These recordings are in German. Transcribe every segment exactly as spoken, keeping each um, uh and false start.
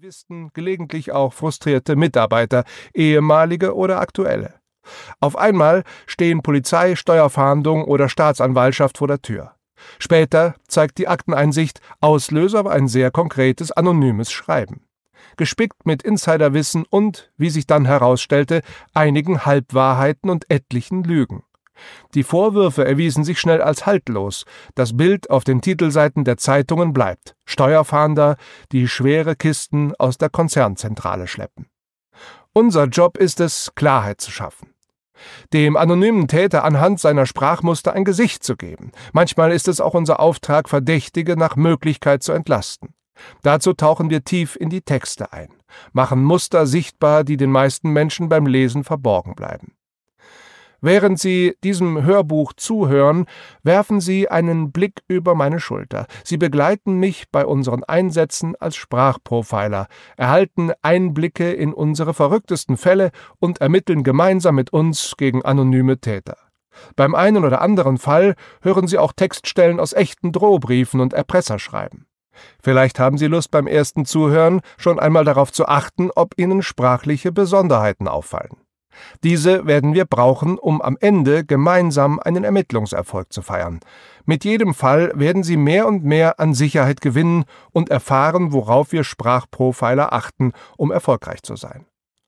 Aktivisten, gelegentlich auch frustrierte Mitarbeiter, ehemalige oder aktuelle. Auf einmal stehen Polizei, Steuerfahndung oder Staatsanwaltschaft vor der Tür. Später zeigt die Akteneinsicht, Auslöser war ein sehr konkretes, anonymes Schreiben. Gespickt mit Insiderwissen und, wie sich dann herausstellte, einigen Halbwahrheiten und etlichen Lügen. Die Vorwürfe erwiesen sich schnell als haltlos. Das Bild auf den Titelseiten der Zeitungen bleibt: Steuerfahnder, die schwere Kisten aus der Konzernzentrale schleppen. Unser Job ist es, Klarheit zu schaffen. Dem anonymen Täter anhand seiner Sprachmuster ein Gesicht zu geben. Manchmal ist es auch unser Auftrag, Verdächtige nach Möglichkeit zu entlasten. Dazu tauchen wir tief in die Texte ein, machen Muster sichtbar, die den meisten Menschen beim Lesen verborgen bleiben. Während Sie diesem Hörbuch zuhören, werfen Sie einen Blick über meine Schulter. Sie begleiten mich bei unseren Einsätzen als Sprachprofiler, erhalten Einblicke in unsere verrücktesten Fälle und ermitteln gemeinsam mit uns gegen anonyme Täter. Beim einen oder anderen Fall hören Sie auch Textstellen aus echten Drohbriefen und Erpresserschreiben. Vielleicht haben Sie Lust, beim ersten Zuhören schon einmal darauf zu achten, ob Ihnen sprachliche Besonderheiten auffallen. Diese werden wir brauchen, um am Ende gemeinsam einen Ermittlungserfolg zu feiern. Mit jedem Fall werden Sie mehr und mehr an Sicherheit gewinnen und erfahren, worauf wir Sprachprofiler achten, um erfolgreich zu sein.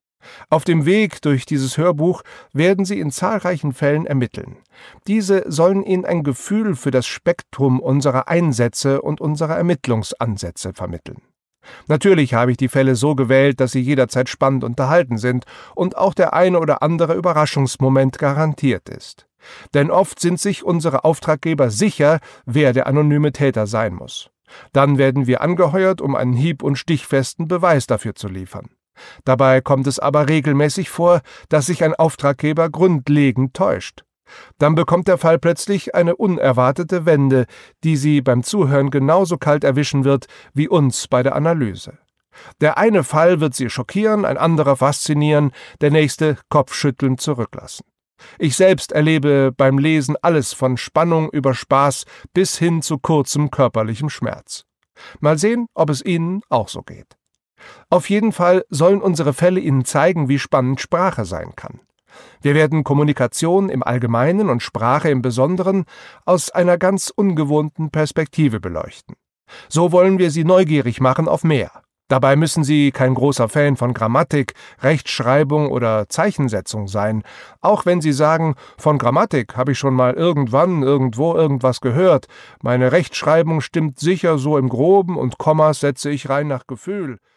Auf dem Weg durch dieses Hörbuch werden Sie in zahlreichen Fällen ermitteln. Diese sollen Ihnen ein Gefühl für das Spektrum unserer Einsätze und unserer Ermittlungsansätze vermitteln. Natürlich habe ich die Fälle so gewählt, dass sie jederzeit spannend unterhalten sind und auch der eine oder andere Überraschungsmoment garantiert ist. Denn oft sind sich unsere Auftraggeber sicher, wer der anonyme Täter sein muss. Dann werden wir angeheuert, um einen hieb- und stichfesten Beweis dafür zu liefern. Dabei kommt es aber regelmäßig vor, dass sich ein Auftraggeber grundlegend täuscht. Dann bekommt der Fall plötzlich eine unerwartete Wende, die Sie beim Zuhören genauso kalt erwischen wird wie uns bei der Analyse. Der eine Fall wird Sie schockieren, ein anderer faszinieren, der nächste kopfschüttelnd zurücklassen. Ich selbst erlebe beim Lesen alles von Spannung über Spaß bis hin zu kurzem körperlichem Schmerz. Mal sehen, ob es Ihnen auch so geht. Auf jeden Fall sollen unsere Fälle Ihnen zeigen, wie spannend Sprache sein kann. Wir werden Kommunikation im Allgemeinen und Sprache im Besonderen aus einer ganz ungewohnten Perspektive beleuchten. So wollen wir Sie neugierig machen auf mehr. Dabei müssen Sie kein großer Fan von Grammatik, Rechtschreibung oder Zeichensetzung sein, auch wenn Sie sagen, von Grammatik habe ich schon mal irgendwann, irgendwo irgendwas gehört. Meine Rechtschreibung stimmt sicher so im Groben und Kommas setze ich rein nach Gefühl.